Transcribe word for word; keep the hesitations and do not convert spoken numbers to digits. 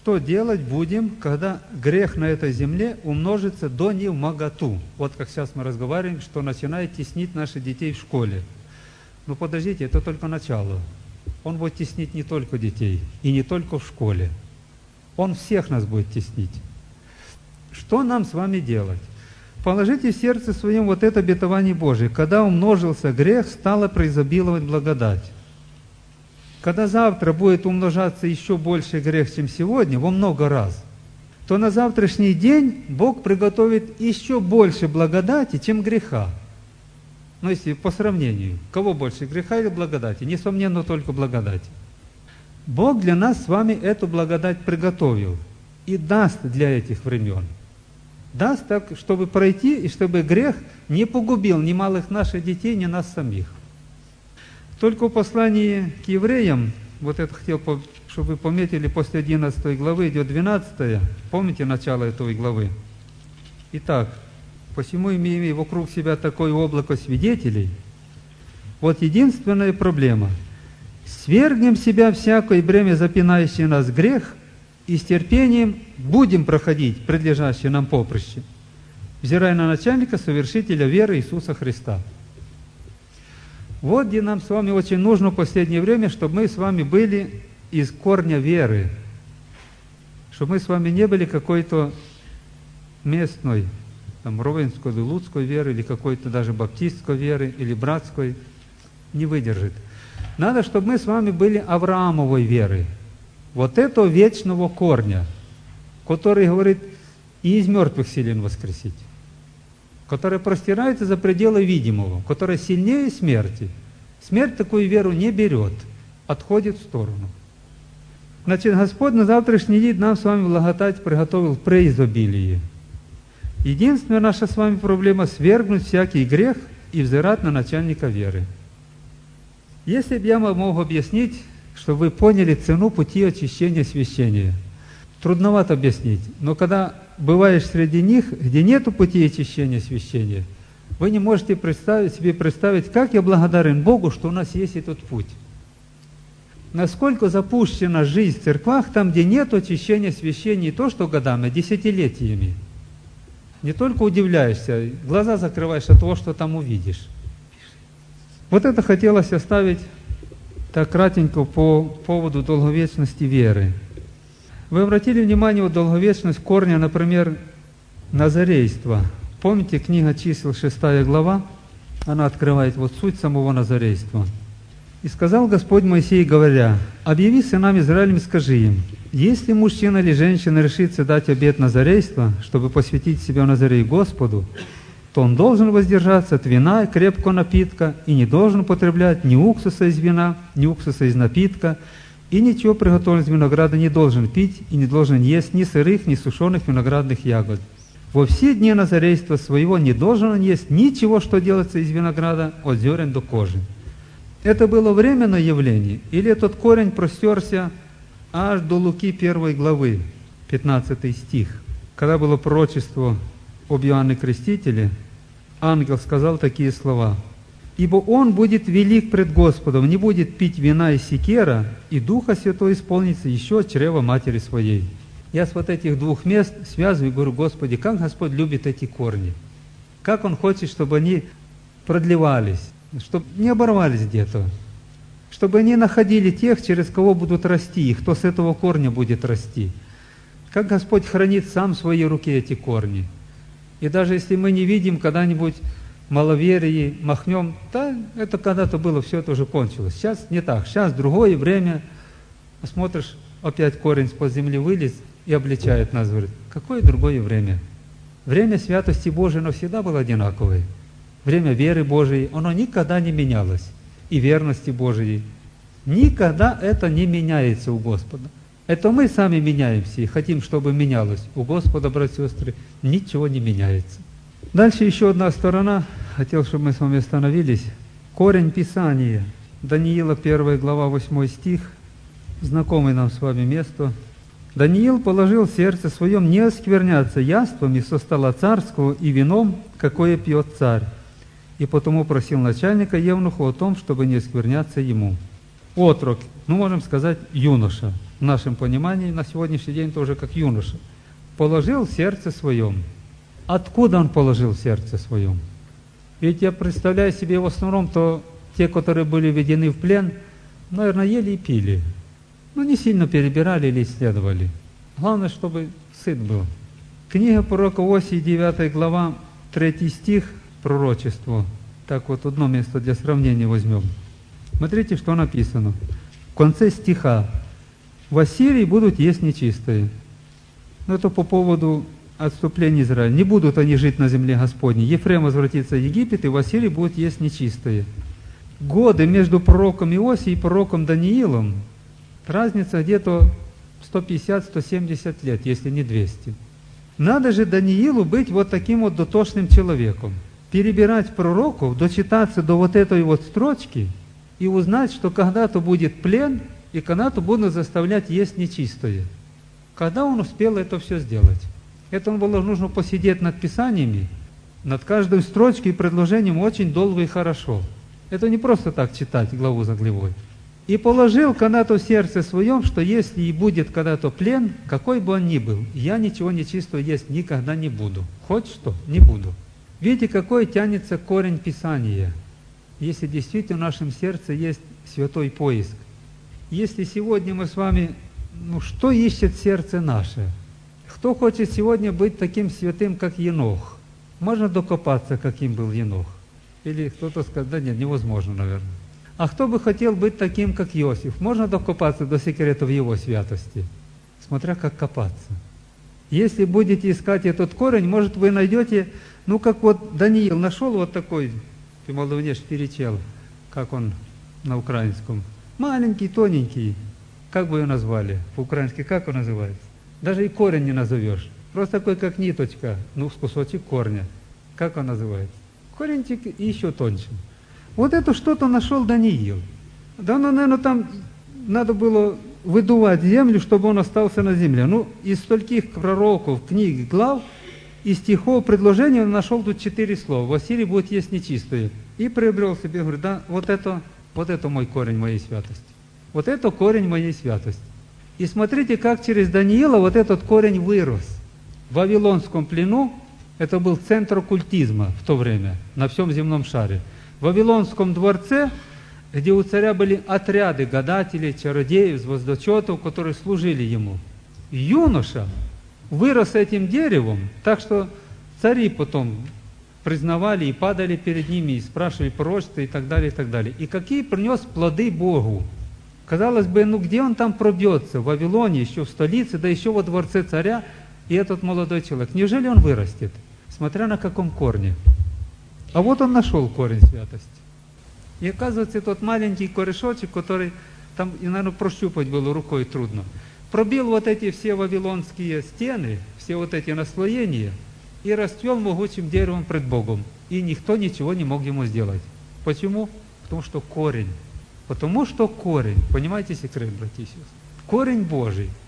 что делать будем, когда грех на этой земле умножится до невмоготу? Вот как сейчас мы разговариваем, что начинает теснить наших детей в школе. Но подождите, это только начало. Он будет теснить не только детей, и не только в школе. Он всех нас будет теснить. Что нам с вами делать? Положите в сердце своем вот это обетование Божие. Когда умножился грех, стала преизобиловать благодать. Когда завтра будет умножаться еще больше грех, чем сегодня, во много раз, то на завтрашний день Бог приготовит еще больше благодати, чем греха. Ну, если по сравнению, кого больше, греха или благодати? Несомненно, только благодати. Бог для нас с вами эту благодать приготовил и даст для этих времен. Даст так, чтобы пройти, и чтобы грех не погубил ни малых наших детей, ни нас самих. Только в послании к евреям, вот это хотел, чтобы вы пометили, после одиннадцатой главы идет двенадцатая, помните начало этой главы? Итак, посему имеем вокруг себя такое облако свидетелей. Вот единственная проблема. Свергнем себя всякое бремя, запинающее нас грех, и с терпением будем проходить предлежащее нам поприще, взирая на начальника, совершителя веры Иисуса Христа. Вот где нам с вами очень нужно в последнее время, чтобы мы с вами были из корня веры, чтобы мы с вами не были какой-то местной, там, ровенской или луцкой веры, или какой-то даже баптистской веры, или братской, не выдержит. Надо, чтобы мы с вами были Авраамовой веры, вот этого вечного корня, который говорит, и из мертвых силен воскресить, который простирается за пределы видимого, который сильнее смерти. Смерть такую веру не берет, отходит в сторону. Значит, Господь на завтрашний день нам с вами благодать приготовил в преизобилии. Единственная наша с вами проблема — свергнуть всякий грех и взирать на начальника веры. Если бы я мог объяснить, чтобы вы поняли цену пути очищения священия, трудновато объяснить, но когда бываешь среди них, где нету пути очищения священия, вы не можете представить, себе представить, как я благодарен Богу, что у нас есть этот путь. Насколько запущена жизнь в церквах, там, где нет очищения священия, не то что годами, а десятилетиями. Не только удивляешься, глаза закрываешь от того, что там увидишь. Вот это хотелось оставить так кратенько по поводу долговечности веры. Вы обратили внимание, вот долговечность корня, например, назарейства. Помните, книга чисел, шестая глава, она открывает вот суть самого назарейства. «И сказал Господь Моисею, говоря, объяви сынам Израилем, скажи им, если мужчина или женщина решится дать обет назарейства, чтобы посвятить себя в Назарей Господу, то он должен воздержаться от вина и крепкого напитка, и не должен употреблять ни уксуса из вина, ни уксуса из напитка, и ничего приготовленного из винограда не должен пить, и не должен есть ни сырых, ни сушеных виноградных ягод. Во все дни назарейства своего не должен он есть ничего, что делается из винограда, от зерен до кожи». Это было временное явление, или этот корень простерся аж до Луки первой главы, пятнадцатый стих, когда было пророчество об Иоанне Крестителе, ангел сказал такие слова: «Ибо он будет велик пред Господом, не будет пить вина и сикера, и Духа Святого исполнится еще от чрева матери своей». Я с вот этих двух мест связываю и говорю: Господи, как Господь любит эти корни, как Он хочет, чтобы они продлевались, чтобы не оборвались где-то, чтобы они находили тех, через кого будут расти, и кто с этого корня будет расти. Как Господь хранит сам в своей руке эти корни. И даже если мы не видим когда-нибудь маловерие, махнем, да, это когда-то было, все это уже кончилось. Сейчас не так, сейчас другое время. Посмотришь, опять корень с-под земли вылез и обличает нас, говорит, какое другое время? Время святости Божией, оно всегда было одинаковое. Время веры Божией, оно никогда не менялось. И верности Божией. Никогда это не меняется у Господа. Это мы сами меняемся и хотим, чтобы менялось. У Господа, братья и сестры, ничего не меняется. Дальше еще одна сторона. Хотел, чтобы мы с вами остановились. Корень Писания. Даниила, первая глава, восьмой стих. Знакомое нам с вами место. «Даниил положил в сердце своем не оскверняться яствами со стола царского и вином, какое пьет царь, и потому просил начальника евнуха о том, чтобы не оскверняться ему». Отрок, ну можем сказать юноша, в нашем понимании, на сегодняшний день тоже как юноша, положил в сердце своем. Откуда он положил в сердце своем? Ведь я представляю себе, в основном, то те, которые были введены в плен, наверное, ели и пили. Но не сильно перебирали или исследовали. Главное, чтобы сыт был. Книга пророка Осии, девятая глава, третий стих, пророчество. Так вот, одно место для сравнения возьмем. Смотрите, что написано. В конце стиха. В Ассирии будут есть нечистые. Но это по поводу отступления Израиля. Не будут они жить на земле Господней. Ефрем возвратится в Египет, и в Ассирии будут есть нечистые. Годы между пророком Иосией и пророком Даниилом, разница где-то сто пятьдесят - сто семьдесят лет, если не двести. Надо же Даниилу быть вот таким вот дотошным человеком. Перебирать пророков, дочитаться до вот этой вот строчки и узнать, что когда-то будет плен, и когда-то будут заставлять есть нечистое. Когда он успел это все сделать? Это он было нужно посидеть над Писаниями, над каждой строчкой и предложением очень долго и хорошо. Это не просто так читать главу за главой. И положил когда-то в сердце своем, что если и будет когда-то плен, какой бы он ни был, я ничего нечистого есть никогда не буду. Хоть что, не буду. Видите, какой тянется корень Писания, если действительно в нашем сердце есть святой поиск. Если сегодня мы с вами, ну что ищет сердце наше? Кто хочет сегодня быть таким святым, как Енох? Можно докопаться, каким был Енох? Или кто-то скажет, да нет, невозможно, наверное. А кто бы хотел быть таким, как Иосиф? Можно докопаться до секретов его святости, смотря как копаться. Если будете искать этот корень, может, вы найдете, ну, как вот Даниил нашел вот такой, ты молодец, перечел, как он на украинском, маленький, тоненький, как бы его назвали по-украински, как он называется? Даже и корень не назовешь, просто такой, как ниточка, ну, с кусочек корня. Как он называется? Коренчик и еще тоньше. Вот это что-то нашел Даниил. Да, ну, наверное, там надо было выдувать землю, чтобы он остался на земле. Ну, из стольких пророков, книг, глав и стихов, предложений он нашел тут четыре слова. В Ассирии будет есть нечистые. И приобрел себе, говорит, да, вот это, вот это мой корень моей святости. Вот это корень моей святости. И смотрите, как через Даниила вот этот корень вырос. В Вавилонском плену это был центр оккультизма в то время, на всем земном шаре. В Вавилонском дворце, где у царя были отряды гадателей, чародеев, звездочетов, которые служили ему. Юноша вырос этим деревом, так что цари потом признавали и падали перед ними, и спрашивали пророчества и так далее, и так далее. И какие принес плоды Богу. Казалось бы, ну где он там пробьется? В Вавилоне, еще в столице, да еще во дворце царя, и этот молодой человек. Неужели он вырастет? Смотря на каком корне. А вот он нашел корень святости. И оказывается, тот маленький корешочек, который там, и, наверное, прощупать было рукой трудно, пробил вот эти все вавилонские стены, все вот эти наслоения, и расцвел могучим деревом пред Богом. И никто ничего не мог ему сделать. Почему? Потому что корень. Потому что корень. Понимаете секрет, братья и сестры? Корень Божий.